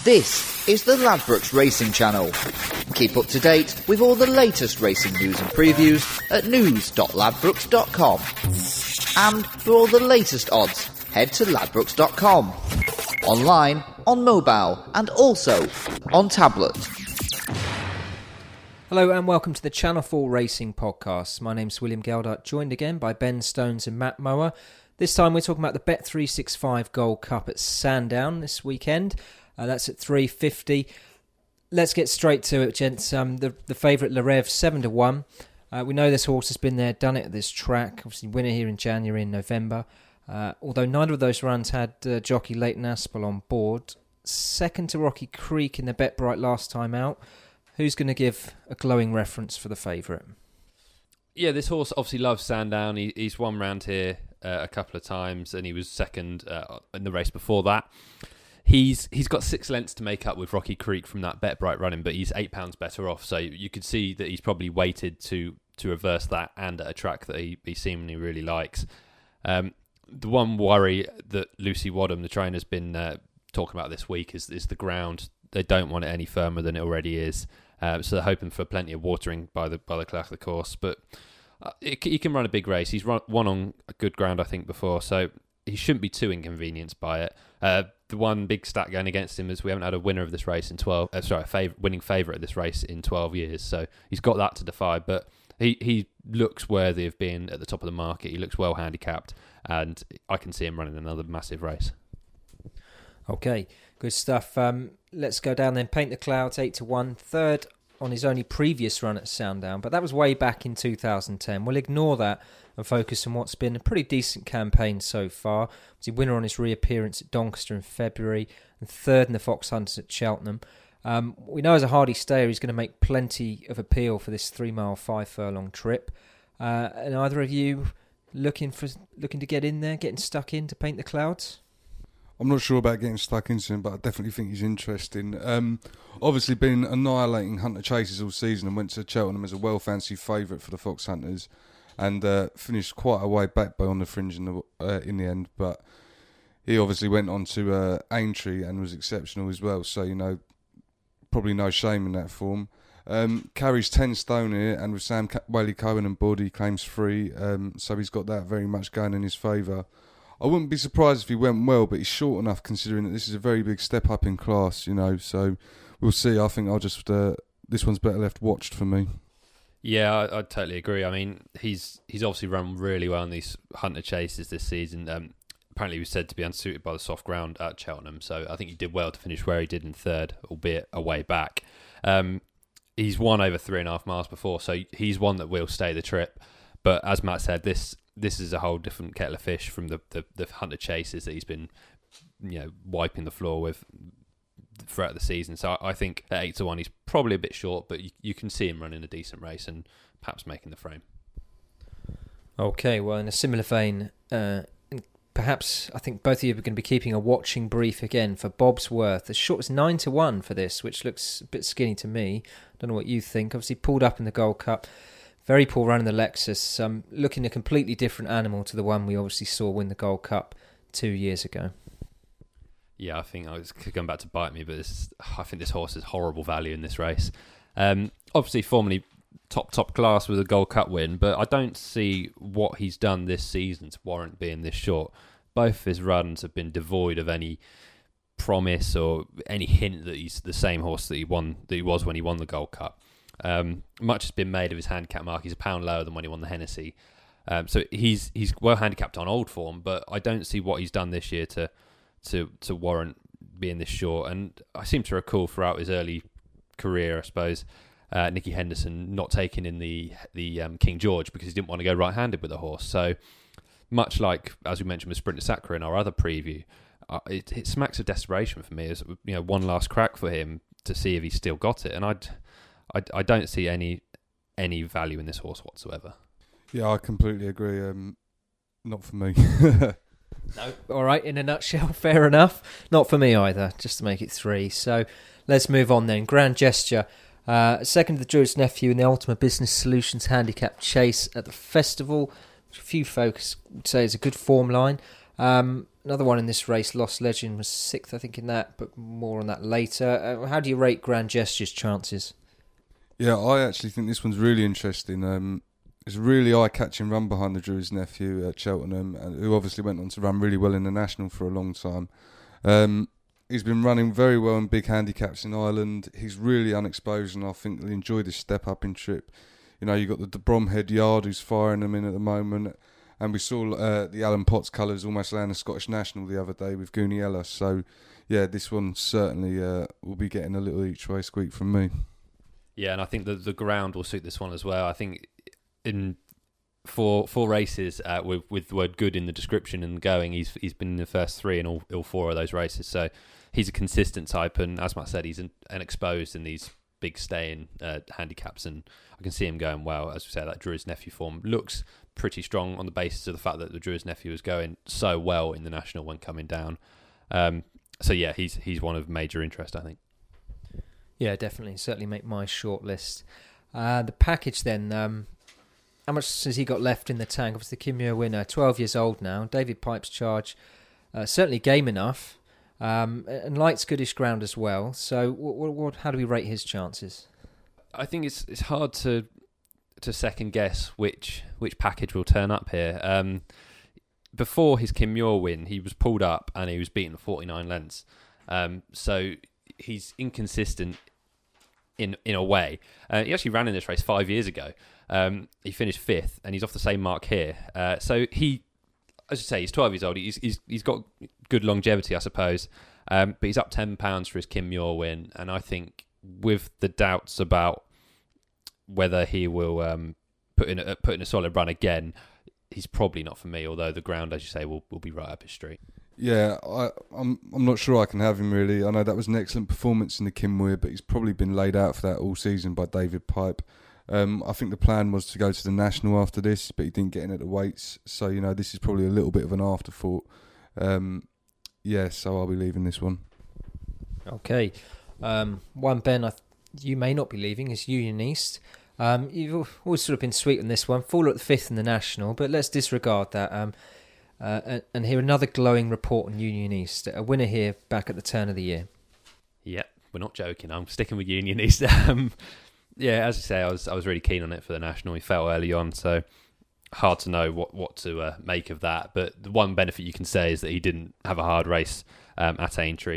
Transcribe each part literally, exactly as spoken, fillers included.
This is the Ladbrokes Racing Channel. Keep up to date with all the latest racing news and previews at news dot ladbrokes dot com. And for all the latest odds, head to ladbrokes dot com. Online, on mobile, and also on tablet. Hello and welcome to the Channel four Racing Podcast. My name's William Geldart, joined again by Ben Stones and Matt Mower. This time we're talking about the Bet three sixty-five Gold Cup at Sandown this weekend. Uh, that's at three fifty. Let's get straight to it, gents. Um, the the favourite Le Rêve, seven to one. Uh, we know this horse has been there, done it at this track. Obviously winner here in January and November. Uh, although neither of those runs had uh, jockey Leighton Aspel on board. Second to Rocky Creek in the Bet Bright last time out. Who's going to give a glowing reference for the favourite? Yeah, this horse obviously loves Sandown. He, he's won round here uh, a couple of times, and he was second uh, in the race before that. He's he's got six lengths to make up with Rocky Creek from that Bet Bright running, but he's eight pounds better off. So you could see that he's probably weighted to to reverse that, and at a track that he, he seemingly really likes. Um, the one worry that Lucy Wadham, the trainer's been uh, talking about this week, is is the ground. They don't want it any firmer than it already is. Uh, so they're hoping for plenty of watering by the by the clerk of the course. But uh, it, he can run a big race. He's run won on a good ground, I think, before, so he shouldn't be too inconvenienced by it. Uh, the one big stat going against him is we haven't had a winner of this race in twelve. Uh, sorry, a fav- winning favourite of this race in twelve years. So he's got that to defy. But he he looks worthy of being at the top of the market. He looks well handicapped, and I can see him running another massive race. Okay, good stuff. Um, let's go down then. Paint the Clouds, eight to one. Third on his only previous run at Sandown, but that was way back in two thousand ten. We'll ignore that and focus on what's been a pretty decent campaign so far. Was he winner on his reappearance at Doncaster in February and third in the Fox Hunters at Cheltenham. Um, we know as a hardy stayer he's going to make plenty of appeal for this three-mile, five-furlong trip. Uh, and either of you looking for looking to get in there, getting stuck in to Paint the Clouds? I'm not sure about getting stuck into him, but I definitely think he's interesting. Um, obviously been annihilating Hunter Chases all season and went to Cheltenham as a well-fancied favourite for the Fox Hunters and uh, finished quite a way back by On the Fringe in the uh, in the end. But he obviously went on to uh, Aintree and was exceptional as well. So, you know, probably no shame in that form. Um, carries ten stone here, and with Sam Whaley Cohen and board, he claims three. Um, so he's got that very much going in his favour. I wouldn't be surprised if he went well, but he's short enough considering that this is a very big step up in class, you know. So we'll see. I think I'll just uh, this one's better left watched for me. Yeah, I, I totally agree. I mean, he's he's obviously run really well in these Hunter Chases this season. Um, apparently, he was said to be unsuited by the soft ground at Cheltenham, so I think he did well to finish where he did in third, albeit a way back. Um, he's won over three and a half miles before, so he's one that will stay the trip. But as Matt said, this this is a whole different kettle of fish from the, the, the Hunter Chases that he's been, you know, wiping the floor with throughout the season. So I think at eight to one, he's probably a bit short, but you, you can see him running a decent race and perhaps making the frame. Okay, well, in a similar vein, uh, perhaps I think both of you are going to be keeping a watching brief again for Bobsworth. As short as nine to one for this, which looks a bit skinny to me. Don't know what you think. Obviously pulled up in the Gold Cup. Very poor run in the Lexus, um, looking a completely different animal to the one we obviously saw win the Gold Cup two years ago. Yeah, I think I was going back to bite me, but this, I think this horse has horrible value in this race. Um, obviously, formerly top top class with a Gold Cup win, but I don't see what he's done this season to warrant being this short. Both of his runs have been devoid of any promise or any hint that he's the same horse that he won that he was when he won the Gold Cup. Um, much has been made of his handicap mark. He's a pound lower than when he won the Hennessy. Um, so he's he's well handicapped on old form, but I don't see what he's done this year to to to warrant being this short. And I seem to recall throughout his early career, I suppose, uh, Nicky Henderson not taking in the the um, King George because he didn't want to go right-handed with the horse. So much like, as we mentioned with Sprinter Sacre in our other preview, uh, it, it smacks of desperation for me. As you know, one last crack for him to see if he's still got it. And I'd I, I don't see any any value in this horse whatsoever. Yeah, I completely agree. Um, not for me. No. All right, in a nutshell, fair enough. Not for me either, just to make it three. So let's move on then. Grand Gesture. Uh, second to the Druid's Nephew in the Ultimate Business Solutions Handicap Chase at the Festival, which a few folks would say is a good form line. Um, another one in this race, Lost Legend, was sixth, I think, in that, but more on that later. Uh, how do you rate Grand Gesture's chances? Yeah, I actually think this one's really interesting. Um, it's a really eye-catching run behind the Drew's nephew at Cheltenham, and who obviously went on to run really well in the National for a long time. Um, he's been running very well in big handicaps in Ireland. He's really unexposed, and I think he'll enjoy this step-up in trip. You know, you've got the, the Bromhead Yard who's firing them in at the moment, and we saw uh, the Alan Potts colours almost land the Scottish National the other day with Gooniella. So, yeah, this one certainly uh, will be getting a little each-way squeak from me. Yeah, and I think the the ground will suit this one as well. I think in four four races uh, with with the word "good" in the description and going, he's he's been in the first three in all, all four of those races. So he's a consistent type, and as Matt said, he's an, an exposed in these big stay-in uh, handicaps, and I can see him going well. As we say, that Drew's nephew form looks pretty strong on the basis of the fact that the Drew's nephew is going so well in the National when coming down. Um, so yeah, he's he's one of major interest, I think. Yeah, definitely. Certainly make my short list. Uh, the package then, um, how much has he got left in the tank? Obviously, the Kim Muir winner, twelve years old now. David Pipe's charge, uh, certainly game enough, um, and likes goodish ground as well. So what, what, how do we rate his chances? I think it's it's hard to to second guess which which package will turn up here. Um, before his Kim Muir win, he was pulled up and he was beaten forty-nine lengths. Um, so he's inconsistent in in a way. Uh, he actually ran in this race five years ago. Um, he finished fifth, and he's off the same mark here. Uh, so he, as you say, he's twelve years old. He's he's he's got good longevity, I suppose. Um, but he's up ten pounds for his Kim Muir win, and I think with the doubts about whether he will um, put in a, put in a solid run again, he's probably not for me. Although the ground, as you say, will will be right up his street. Yeah, I, I'm I'm not sure I can have him really. I know that was an excellent performance in the Kim Muir, but he's probably been laid out for that all season by David Pipe. Um, I think the plan was to go to the National after this, but he didn't get in at the weights. So, you know, this is probably a little bit of an afterthought. Um, yeah, so I'll be leaving this one. Okay. Um, one, Ben, I th- you may not be leaving, is Union East. Um, you've always sort of been sweet on this one. Fall at the fifth in the National, but let's disregard that. Um, Uh, and, and here another glowing report on Union East. A winner here back at the turn of the year. Yeah, we're not joking. I'm sticking with Union East. um, yeah, as you say, I was I was really keen on it for the National. He fell early on, so hard to know what, what to uh, make of that. But the one benefit you can say is that he didn't have a hard race um, at Aintree.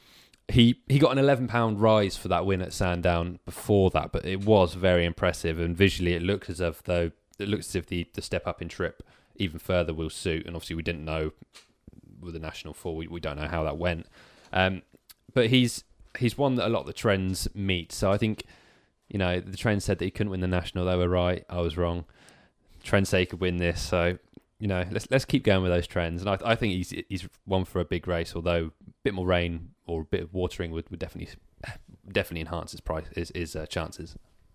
He he got an eleven pound rise for that win at Sandown before that, but it was very impressive. And visually, it looked as if though it looks as if the, the step up in trip even further will suit. And obviously we didn't know with the National four, we, we don't know how that went. Um, but he's he's one that a lot of the trends meet. So I think, you know, the trend said that he couldn't win the National. They were right. I was wrong. Trends say he could win this. So, you know, let's let's keep going with those trends. And I, I think he's he's one for a big race, although a bit more rain or a bit of watering would, would definitely definitely enhance his price his, his uh, chances.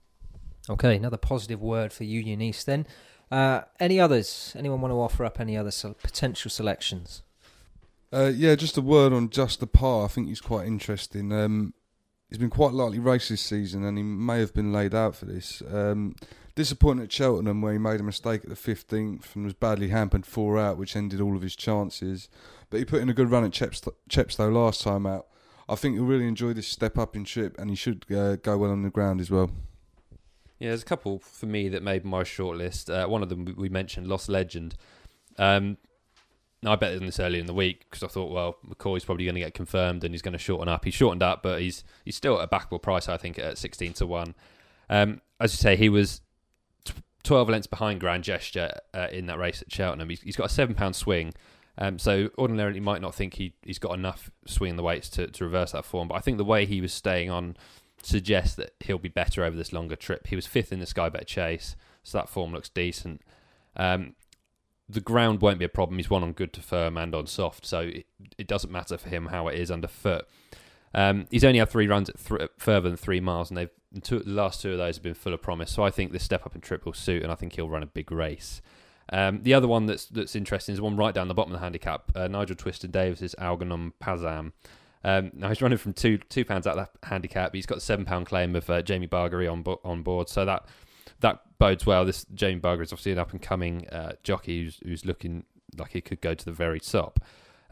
Okay, another positive word for Union East then. Uh, any others? Anyone want to offer up any other se- potential selections? Uh, yeah, just a word on Just the Par. I think he's quite interesting. Um, he's been quite lightly raced this season, and he may have been laid out for this. Um, disappointing at Cheltenham, where he made a mistake at the fifteenth and was badly hampered four out, which ended all of his chances. But he put in a good run at Chepstow, Chepstow last time out. I think he'll really enjoy this step up in trip, and he should uh, go well on the ground as well. Yeah, there's a couple for me that made my shortlist. Uh, one of them we mentioned, Lost Legend. Um, I bet on this early in the week because I thought, well, McCoy's probably going to get confirmed and he's going to shorten up. He's shortened up, but he's he's still at a backable price, I think, at sixteen to one. Um, as you say, he was t- twelve lengths behind Grand Gesture uh, in that race at Cheltenham. He's, he's got a seven pound swing. Um, so ordinarily you might not think he, he's got enough swing in the weights to, to reverse that form. But I think the way he was staying on suggests that he'll be better over this longer trip. He was fifth in the Sky Bet Chase, so that form looks decent. Um, the ground won't be a problem. He's won on good to firm and on soft, so it, it doesn't matter for him how it is underfoot. Um, he's only had three runs at th- further than three miles, and they've two, the last two of those have been full of promise. So I think this step up in trip will suit, and I think he'll run a big race. Um, the other one that's that's interesting is one right down the bottom of the handicap. Uh, Nigel Twiston-Davies' Algernon Pazam. Um, now he's running from two two pounds out of that handicap. He's got a seven pound claim of uh, Jamie Bargery on bo- on board, so that that bodes well. This Jamie Bargery is obviously an up and coming uh, jockey who's, who's looking like he could go to the very top.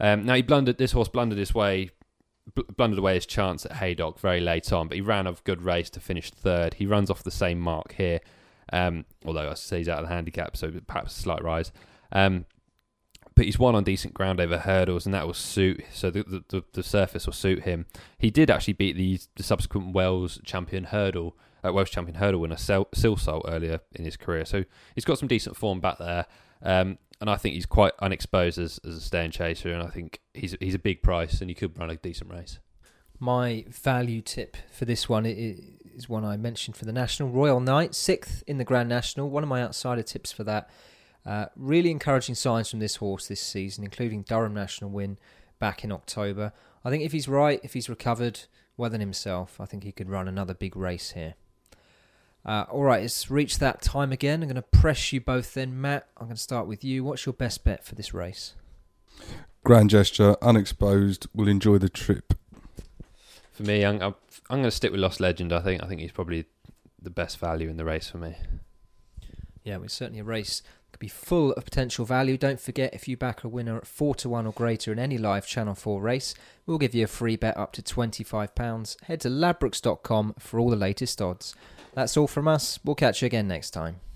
Um, now he blundered. This horse blundered his way, bl- blundered away his chance at Haydock very late on, but he ran a good race to finish third. He runs off the same mark here, um, although I say he's out of the handicap, so perhaps a slight rise. Um, but he's won on decent ground over hurdles, and that will suit. So the the, the surface will suit him. He did actually beat the, the subsequent Welsh champion hurdle, uh, Welsh champion hurdle winner Silsalt earlier in his career. So he's got some decent form back there. Um, And I think he's quite unexposed as, as a staying chaser, and I think he's he's a big price, and he could run a decent race. My value tip for this one is one I mentioned for the National. Royal Knight, sixth in the Grand National. One of my outsider tips for that. Uh, really encouraging signs from this horse this season, including Durham National win back in October. I think if he's right, if he's recovered well than himself, I think he could run another big race here. Uh, all right, it's reached that time again. I'm going to press you both then. Matt, I'm going to start with you. What's your best bet for this race? Grand Gesture, unexposed, will enjoy the trip. For me, I'm, I'm, I'm going to stick with Lost Legend. I think I think he's probably the best value in the race for me. Yeah, well, it's certainly a race that could be full of potential value. Don't forget, if you back a winner at four to one or greater in any live Channel four race, we'll give you a free bet up to twenty-five pounds. Head to ladbrokes dot com for all the latest odds. That's all from us. We'll catch you again next time.